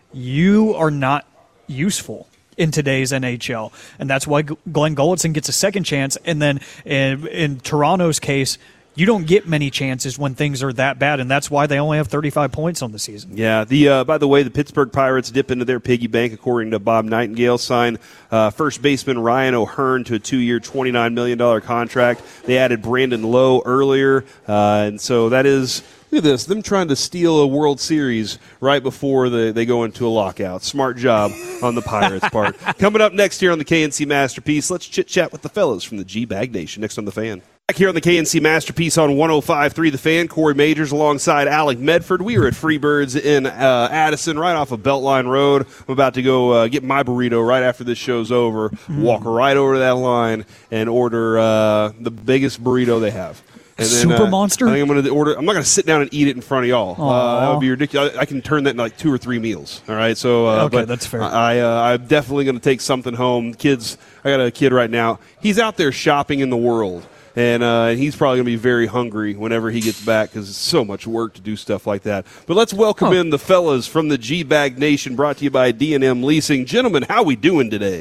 you are not useful in today's N H L. And that's why Glenn Gulletson gets a second chance. And then in, in Toronto's case, you don't get many chances when things are that bad, and that's why they only have thirty-five points on the season. Yeah. The uh, by the way, the Pittsburgh Pirates dip into their piggy bank, according to Bob Nightingale, signed uh, first baseman Ryan O'Hearn to a two-year, twenty-nine million dollars contract. They added Brandon Lowe earlier, uh, and so that is – look at this, them trying to steal a World Series right before the, they go into a lockout. Smart job on the Pirates' part. Coming up next here on the K N C Masterpiece, let's chit-chat with the fellas from the G-Bag Nation next on The Fan. Back here on the K N C Masterpiece on one oh five point three The Fan, Corey Majors alongside Alec Medford. We are at Freebirds in uh, Addison, right off of Beltline Road. I'm about to go uh, get my burrito right after this show's over, mm. walk right over to that line, and order uh, the biggest burrito they have. And then, Super uh, Monster? I think I'm going to order. I'm not going to sit down and eat it in front of y'all. Uh, that would be ridiculous. I, I can turn that into like two or three meals. All right, so uh, okay, but that's fair. I, uh, I'm definitely going to take something home. Kids, I got a kid right now. He's out there shopping in the world, and uh, he's probably going to be very hungry whenever he gets back because it's so much work to do stuff like that. But let's welcome huh. in the fellas from the G-Bag Nation, brought to you by D and M Leasing. Gentlemen, how we doing today?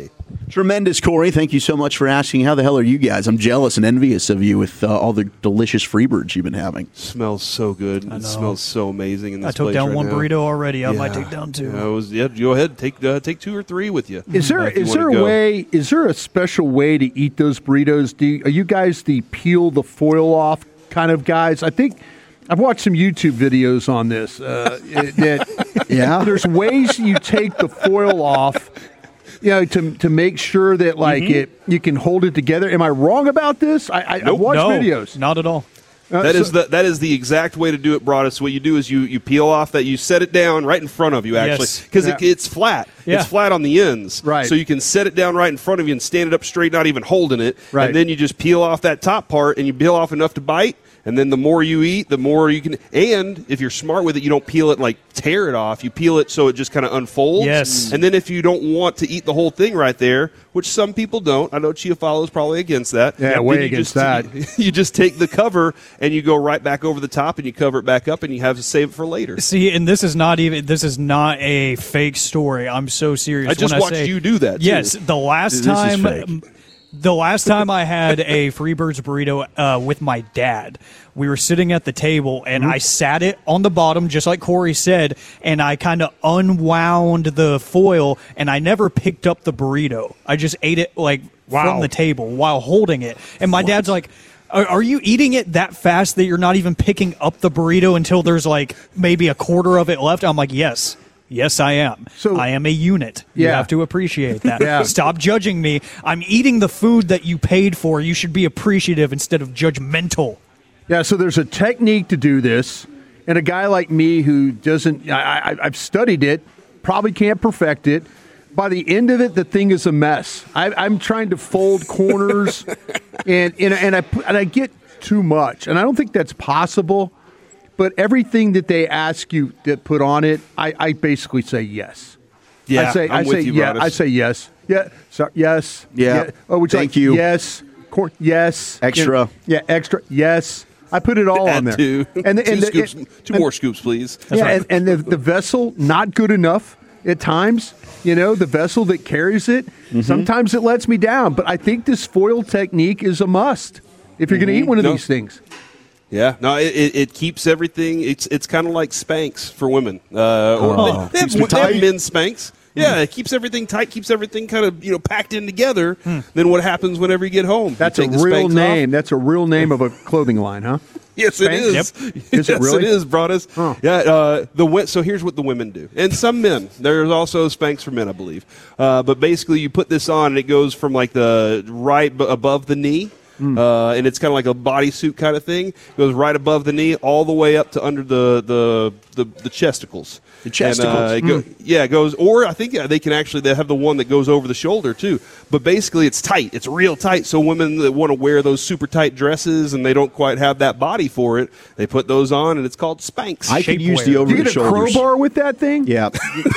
Tremendous, Corey. Thank you so much for asking. How the hell are you guys? I'm jealous and envious of you with uh, all the delicious Freebirds you've been having. Smells so good. It smells so amazing in this I took place down right one now. burrito already. I Yeah. might take down two. Yeah, it was, yeah, go ahead. Take uh, take two or three with you. Is there uh, if you is wanna there a go. way? Is there a special way to eat those burritos? Do you, are you guys the peel the foil off kind of guys? I think I've watched some YouTube videos on this. Uh, it- that Yeah. there's ways you take the foil off. You know, to to make sure that like Mm-hmm. it, you can hold it together. Am I wrong about this? I, I, Nope, I watched no, videos. Not at all. Uh, That so- is the that is the exact way to do it, Broadus. What you do is you, you peel off that, you set it down right in front of you, actually, Yes. because Yeah. it, it's flat. Yeah. It's flat on the ends, Right. So you can set it down right in front of you and stand it up straight, not even holding it. Right. And then you just peel off that top part, and you peel off enough to bite. And then the more you eat, the more you can. And if you're smart with it, you don't peel it like tear it off. You peel it so it just kind of unfolds. Yes. And then if you don't want to eat the whole thing right there, which some people don't, I know Chia Follow is probably against that. Yeah, then way you against just, that. You just take the cover and you go right back over the top and you cover it back up and you have to save it for later. See, and this is not even this is not a fake story. I'm so serious. I just when watched I say, you do that, too. Yes, the last This is time. fake. The last time I had a Freebirds burrito uh, with my dad, we were sitting at the table, and I sat it on the bottom, just like Corey said, and I kind of unwound the foil, and I never picked up the burrito. I just ate it like from the table while holding it. And my dad's like, are, are you eating it that fast that you're not even picking up the burrito until there's like maybe a quarter of it left? I'm like, yes. Yes, I am. So- I am a unit. You Yeah. have to appreciate that. Yeah. Stop judging me. I'm eating the food that you paid for. You should be appreciative instead of judgmental. Yeah, so there's a technique to do this, and a guy like me who doesn't, I, I, I've studied it, probably can't perfect it. By the end of it, the thing is a mess. I, I'm trying to fold corners, and and and I put- and I get too much, and I don't think that's possible. But everything that they ask you to put on it, I, I basically say yes. Yeah, I say I'm I with say you, yeah. Broadus. I say yes. Yeah. So, yes. Yeah. Oh, would you Thank like- you. Yes. Corn. Yes. Extra. You know, yeah. Extra. Yes. I put it all Add on there. two, And the, two, and the, scoops, and- two and- more scoops, please. yeah, and, and the, the vessel not good enough at times. You know, the vessel that carries it. Mm-hmm. Sometimes it lets me down. But I think this foil technique is a must if you're going to eat one of No. these things. Yeah, no, it, it, it keeps everything. It's it's kind of like Spanx for women. Uh, or Oh. they, they, have, Keeps me they have tight. men's Spanx. Yeah, it keeps everything tight, keeps everything kind of you know packed in together. Then what happens whenever you get home? You That's a take the real Spanx name. off. That's a real name of a clothing line, huh? Yes, it Spanx? is. Yep. Yes, Is it really? it is, Broadus. Huh. Yeah. Uh, the wo- so here's what the women do, and some men. There's also Spanx for men, I believe. Uh, but basically, you put this on, and it goes from like the right b- above the knee. Hmm. Uh, and it's kind of like a bodysuit kind of thing. It goes right above the knee, all the way up to under the the the, the chesticles. The chesticles. And, uh, it go- Yeah, it goes. Or I think uh, they can actually they have the one that goes over the shoulder too. But basically, it's tight. It's real tight. So women that want to wear those super tight dresses and they don't quite have that body for it, they put those on, and it's called Spanx. I could use Shapewear. the Do over you the get a shoulders. crowbar with that thing? Yeah.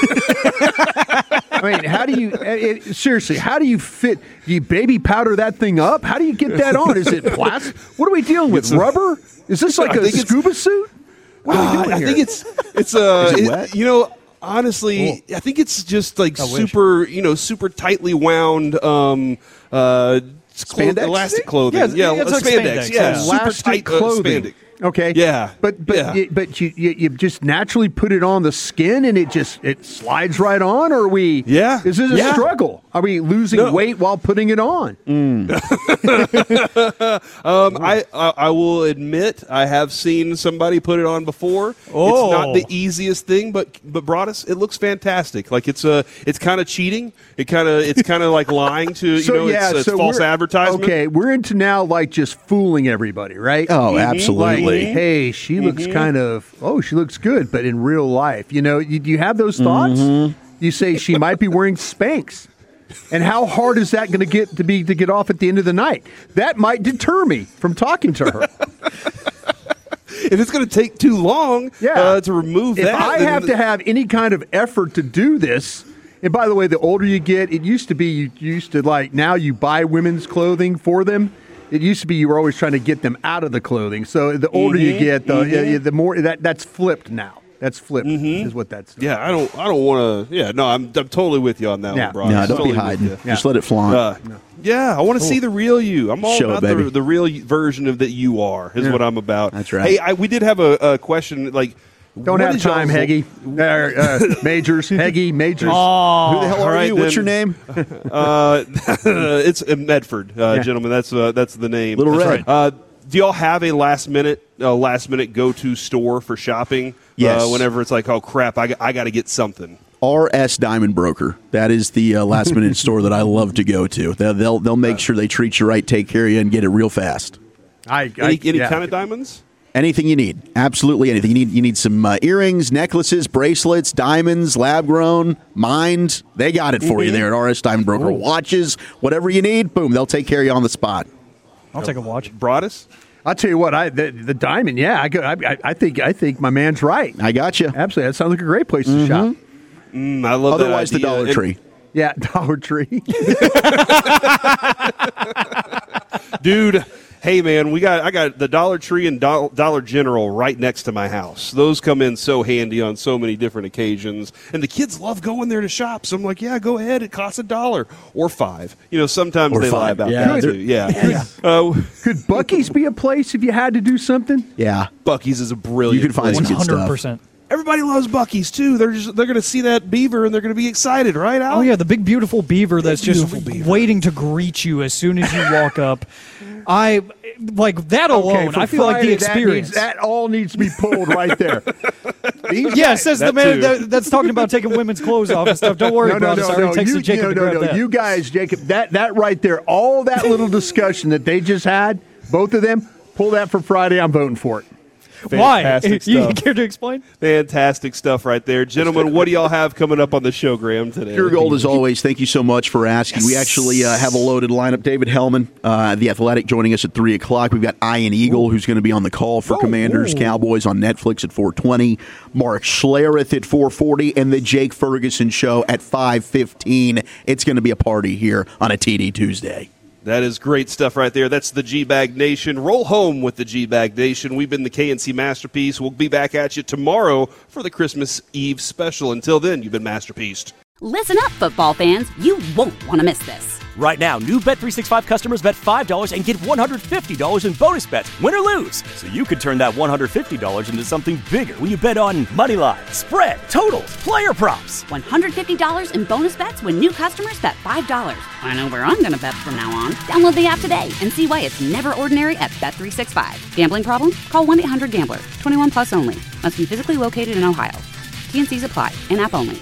I mean, how do you it, it- seriously? How do you fit? Do you baby powder that thing up? How do you get that on? Is it plastic? What are we dealing with? It's a- Rubber? Is this like I a think it's- scuba suit? What are we Uh, doing I here? think it's it's uh, Is it it- wet? you know. Honestly, I think it's just like I wish. super, you know, super tightly wound um, uh, clo- Spandex? elastic clothing. Yeah, Yeah, it's like spandex. spandex, Yeah, yeah. super Elastic tight uh, clothing. spandex. Okay. Yeah. But but Yeah. You, but you, you you just naturally put it on the skin and it just it slides right on. Or are we? Yeah. Is this a Yeah. struggle? Are we losing No. weight while putting it on? Um, I, I I will admit I have seen somebody put it on before. Oh. It's not the easiest thing, but but Broadus, it looks fantastic. Like it's a it's kind of cheating. It kind of it's kind of like lying to you know it's, it's so false we're- advertisement. Okay, we're into now like just fooling everybody, right? Oh, Like, absolutely. hey, she looks Mm-hmm. kind of, oh, she looks good, but in real life, you know, you, do you have those thoughts? Mm-hmm. You say she might be wearing Spanx. And how hard is that going to get to be to get off at the end of the night? That might deter me from talking to her. If it's going to take too long Yeah. uh, to remove If that, I then have to have any kind of effort to do this, and by the way, the older you get, it used to be you used to like now you buy women's clothing for them. It used to be you were always trying to get them out of the clothing. So the older you get, the yeah, yeah, the more that that's flipped now. That's flip. Mm-hmm. Is what that's. Yeah, I don't. I don't want to. Yeah, no, I'm. I'm totally with you on that Yeah. one, Brock. No, don't totally be with hiding. you. Just let it flaunt. Uh, Yeah, I want to see the real you. I'm all Show about it, the, baby. the real version of that you are. Is Yeah. what I'm about. That's right. Hey, I, we did have a, a question. Like, Don't what have is y'all's- time, Heggy. Uh, uh, majors, Heggy, majors. Oh, Who the hell all are right, you? What's your then. name? Uh, it's uh, Medford, uh, Yeah. gentlemen. That's uh, that's the name. Little That's Red. right. Uh, do y'all have a last minute uh, last minute go to store for shopping? Yes. Uh, whenever it's like, oh crap, I, got- I got to get something. R S Diamond Broker. That is the uh, last minute store that I love to go to. They'll they'll, they'll make sure they treat you right, take care of you, and get it real fast. I, I, Any, any yeah. kind of diamonds? Anything you need, absolutely anything you need. You need some uh, earrings, necklaces, bracelets, diamonds, lab grown, mined. They got it for you there at R S Diamond Broker. Watches, whatever you need, boom, they'll take care of you on the spot. I'll take a watch. Broadus? I'll tell you what. I the, the diamond. Yeah, I, go, I I think I think my man's right. I got you. Absolutely, that sounds like a great place to shop. Mm, I love Otherwise, that the idea. Dollar And- Tree. Yeah, Dollar Tree. Dude, hey man, we got I got the Dollar Tree and Do- Dollar General right next to my house. Those come in so handy on so many different occasions, and the kids love going there to shop. So I'm like, yeah, go ahead. It costs a dollar or five. You know, sometimes Or they lie five. about Yeah, that they're- too. Yeah. Uh, Could Buc-ee's be a place if you had to do something? Yeah, Buc-ee's is a brilliant. you can find place. some good one hundred stuff. percent. Everybody loves Buc-ee's too. They're just they're going to see that beaver and they're going to be excited, right? Al? Oh yeah, the big beautiful beaver that's just beautiful beaver. waiting to greet you as soon as you walk up. I like that alone. for I feel like the Friday, that experience. needs- That, all needs to be pulled right there. These yeah, guys- says the that man too. that, that's talking about taking women's clothes off and stuff. Don't worry, no, no, bro. no, Sorry, no. it takes You, a Jacob no, to no, grab no. that. You guys, Jacob, that that right there, all that little discussion that they just had, both of them, pull that for Friday. I'm voting for it. Why? Fantastic You stuff. care to explain? Fantastic stuff right there. Gentlemen, what do y'all have coming up on the show, Graham, today? Pure gold as always. Thank you so much for asking. We actually uh, have a loaded lineup. David Hellman, uh, the Athletic, joining us at three o'clock. We've got Ian Eagle, who's going to be on the call for Oh, Commanders ooh. Cowboys on Netflix at four twenty. Mark Schlereth at four forty, and the Jake Ferguson Show at five fifteen. It's going to be a party here on a T D Tuesday. That is great stuff right there. That's the G-Bag Nation. Roll home with the G-Bag Nation. We've been the K N C Masterpiece. We'll be back at you tomorrow for the Christmas Eve special. Until then, you've been Masterpieced. Listen up, football fans. You won't want to miss this. Right now, new Bet three sixty-five customers bet five dollars and get one hundred fifty dollars in bonus bets, win or lose. So you could turn that one hundred fifty dollars into something bigger when you bet on money line, spread, totals, player props. one hundred fifty dollars in bonus bets when new customers bet five dollars. I know where I'm going to bet from now on. Download the app today and see why it's never ordinary at Bet three sixty-five. Gambling problem? Call one eight hundred gambler. twenty-one plus only. Must be physically located in Ohio. T N Cs apply. In-app only.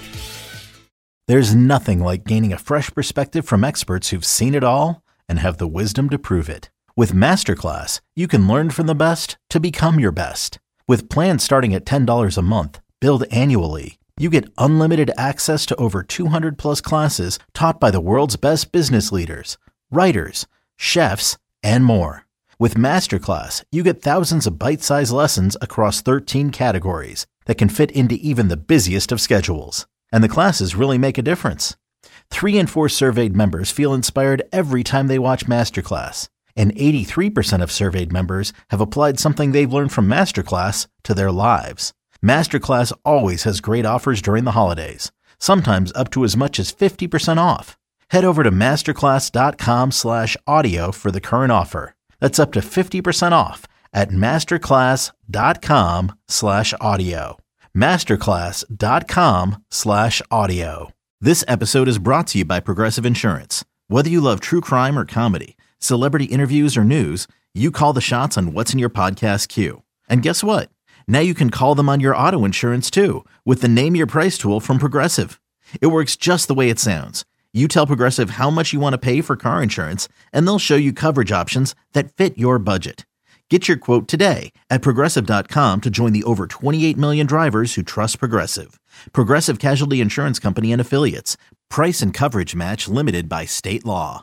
There's nothing like gaining a fresh perspective from experts who've seen it all and have the wisdom to prove it. With Masterclass, you can learn from the best to become your best. With plans starting at ten dollars a month, billed annually, you get unlimited access to over two hundred plus classes taught by the world's best business leaders, writers, chefs, and more. With Masterclass, you get thousands of bite-sized lessons across thirteen categories that can fit into even the busiest of schedules. And the classes really make a difference. Three in four surveyed members feel inspired every time they watch Masterclass. And eighty-three percent of surveyed members have applied something they've learned from Masterclass to their lives. Masterclass always has great offers during the holidays, sometimes up to as much as fifty percent off. Head over to masterclass.com slash audio for the current offer. That's up to fifty percent off at masterclass.com slash audio. masterclass.com slash audio. This episode is brought to you by Progressive Insurance. Whether you love true crime or comedy, celebrity interviews or news, you call the shots on what's in your podcast queue. And guess what? Now you can call them on your auto insurance too with the Name Your Price tool from Progressive. It works just the way it sounds. You tell Progressive how much you want to pay for car insurance, and they'll show you coverage options that fit your budget. Get your quote today at Progressive dot com to join the over twenty-eight million drivers who trust Progressive. Progressive Casualty Insurance Company and Affiliates. Price and coverage match limited by state law.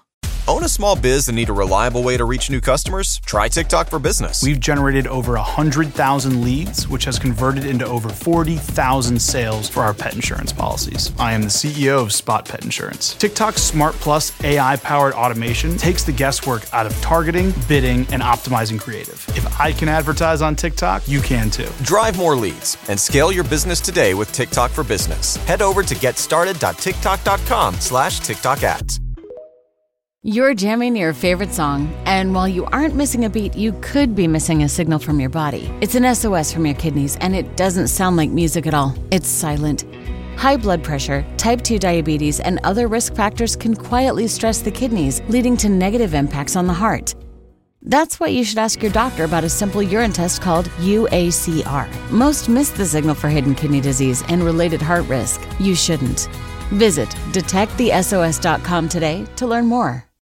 Own a small biz and need a reliable way to reach new customers? Try TikTok for Business. We've generated over one hundred thousand leads, which has converted into over forty thousand sales for our pet insurance policies. I am the C E O of Spot Pet Insurance. TikTok's Smart Plus A I-powered automation takes the guesswork out of targeting, bidding, and optimizing creative. If I can advertise on TikTok, you can too. Drive more leads and scale your business today with TikTok for Business. Head over to getstarted.tiktok.com slash TikTok ads. You're jamming your favorite song, and while you aren't missing a beat, you could be missing a signal from your body. It's an S O S from your kidneys, and it doesn't sound like music at all. It's silent. High blood pressure, type two diabetes, and other risk factors can quietly stress the kidneys, leading to negative impacts on the heart. That's why you should ask your doctor about a simple urine test called U A C R. Most miss the signal for hidden kidney disease and related heart risk. You shouldn't. Visit detect the S O S dot com today to learn more.